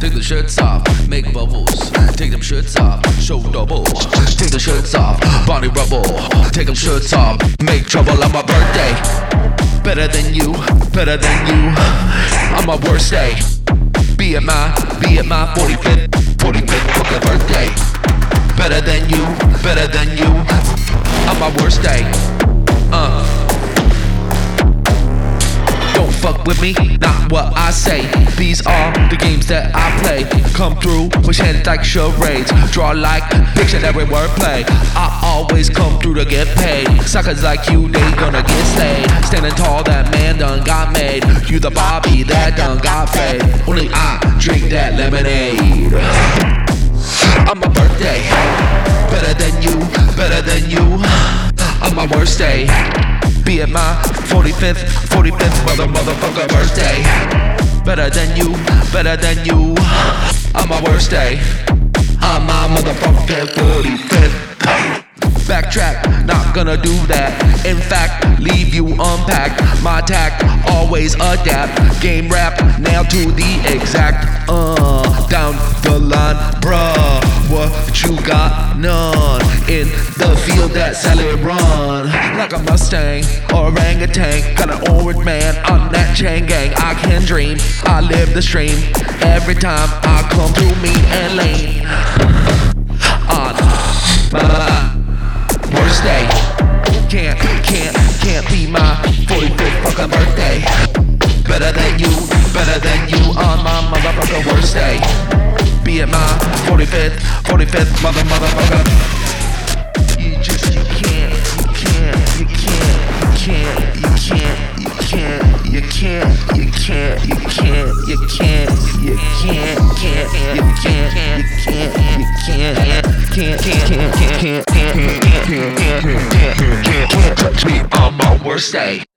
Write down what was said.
Take the shirts off, make bubbles. Take them shirts off, show double. Take the shirts off, body rubble. Take them shirts off, make trouble on my birthday. Better than you, better than you. On my worst day. Be at my 45th fucking birthday. Better than you, better than you. On my worst day. Don't fuck with me, not what I say. These are the games that I play. Come through, push hands like charades. Draw like dictionary wordplay. I always come through to get paid. Suckers like you, they gonna get slayed. Standing tall, that man done got made. You the Bobby that done got fade. Only I drink that lemonade. On my birthday, better than you, better than you. On my worst day, be at my 45th motherfucker birthday. Better than you, better than you. On my worst day, on my motherfucking 45th. Backtrack, not gonna do that. In fact, leave you unpacked. My tact, always adapt. Game rap, nailed to the exact. Down the line, bruh. What you got? None. In the field that Sally run. Like a Mustang or orangutan. Got an orange man on that chain gang. I can dream, I live the stream. Every time I come through me and lean. On my worst day. Can't be my 45th fucking birthday. Better than you on my motherfucking worst day. Be at my 45th motherfucker. You can't touch me on my worst day.